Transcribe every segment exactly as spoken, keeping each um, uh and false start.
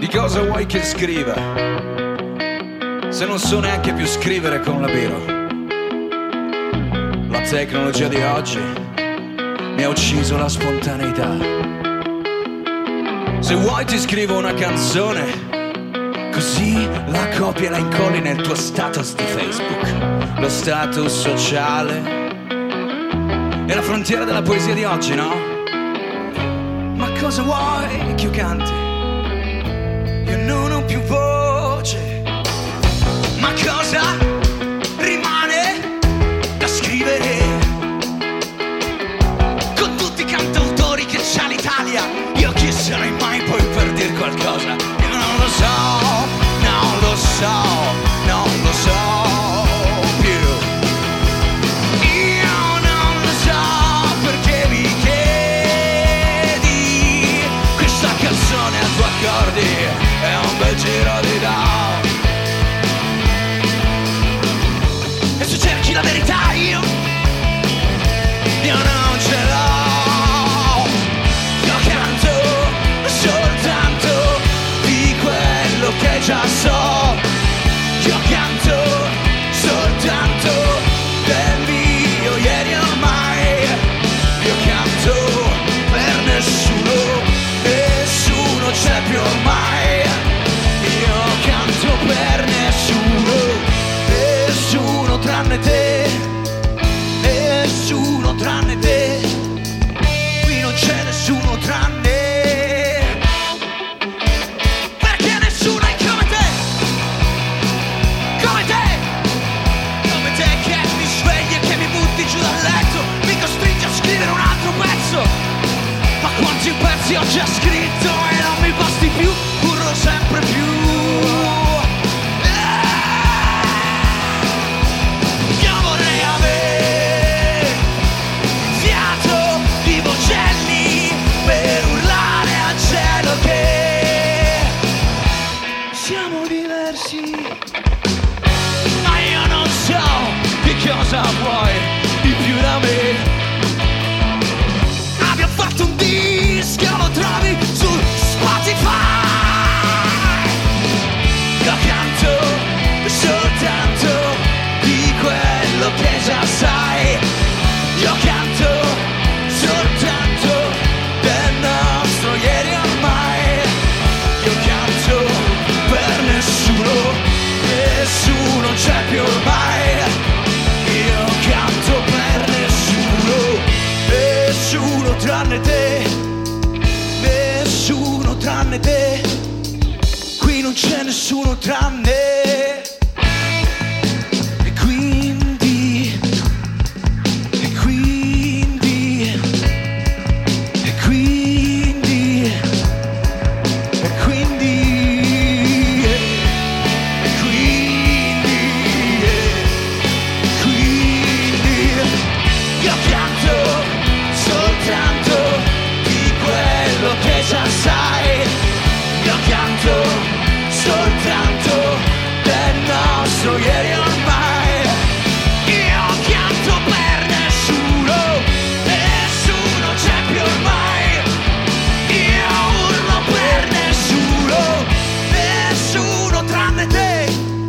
cosa vuoi che scriva? Se non so neanche più scrivere con la biro. La tecnologia di oggi mi ha ucciso la spontaneità. Se vuoi ti scrivo una canzone, così la copi e la incolli nel tuo status di Facebook. Lo status sociale è la frontiera della poesia di oggi, no? Ma cosa vuoi che io canti? Io non ho più voce. Ma cosa rimane da scrivere? Con tutti i cantautori che c'ha l'Italia, io chi sarei mai poi per dir qualcosa? Io non lo so, non lo so, non lo so più. Io non lo so perché mi chiedi. Questa canzone a due accordi è un bel giro di da. E se cerchi la verità io, io non ce l'ho. Io canto soltanto di quello che già so. Io canto soltanto del mio ieri ormai. Io canto per nessuno, nessuno c'è più ormai. Io canto per nessuno, nessuno tranne te, nessuno tranne te. Qui non c'è nessuno tranne. Perché nessuno è come te, come te, come te che mi svegli e che mi butti giù dal letto, mi costringi a scrivere un altro pezzo. Ma quanti pezzi ho già scritto e non mi basti più, urlo sempre più. Io vorrei avere fiato di vocelli per urlare al cielo che siamo diversi. Ma io non so che cosa vuoi di più da me. Abbiamo fatto un disco, lo trovi su Spotify. Io canto soltanto di quello che già sai. Io canto soltanto del nostro ieri ormai. Io canto per nessuno, nessuno c'è più ormai. Io canto per nessuno, nessuno tranne te, nessuno tranne te. Qui non c'è nessuno tranne. E quindi, e quindi, e quindi, e quindi, e quindi, e quindi, io canto soltanto di quello che già sai. Io canto soltanto del nostro ieri ormai. Io canto per nessuno, nessuno c'è più ormai. Io urlo per nessuno, nessuno tranne te,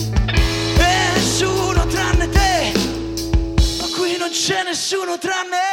nessuno tranne te. Ma qui non c'è nessuno tranne